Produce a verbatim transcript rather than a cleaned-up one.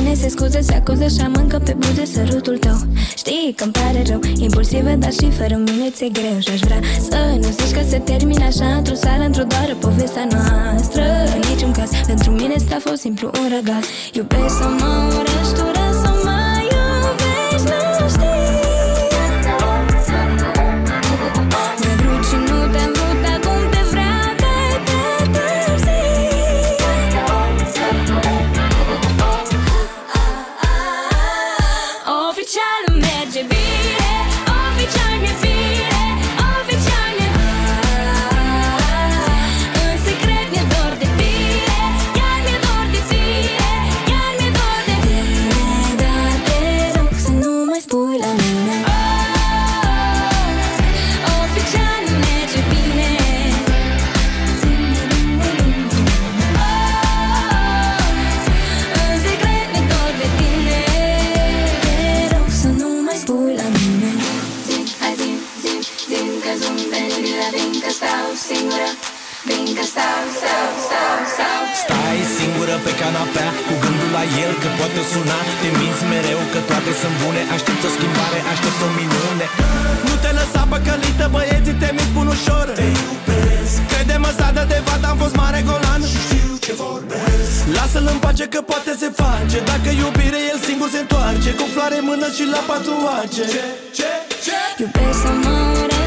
mine se scuză, se acuză și mâncă pe buze sărutul tău. Știi că-mi pare rău, impulsivă, dar și fără mine ți-e greu. Și-aș vrea să nu zici că se termină așa, într-o seară, într-o doară, povestea noastră. În niciun caz, pentru mine ăsta a fost simplu un răgaz. Iubești să mă urăști, tu rău să mă iubești, nu știi. Mi-ai vrut și nu te-am vrut, acum te vreau de pe târzii. Oficial îmi merge bine, oficial mi-e bine, oficial mi-e în secret mi-e dor de tine, iar mi-e dor de tine, iar mi-e dor de tine. Dar te rog să nu mai spui la mine. Oficial îmi merge bine. În secret mi-e dor de tine. Te rog să nu mai spui la mine. Zim, hai zim, zim, zim că zâmbeni grea, vin că stau singură, vin că stau, stau, stau, stau. Stai singură pe canapea, cu gândul la el că poate suna. Te minți mereu că toate sunt bune, aștepți o schimbare, aștepți o minune. Nu te lăsa păcălită, băieții te mi spun ușor. Te iubesc. Crede-mă, zadă de vat, am fost mare golan și știu ce vorbesc. Lasă-l în pace că poate se face, dacă iubire el singur se întoarce, cu floare în mână și la patru oace. Ce, ce, ce? Iubești să mă urăști,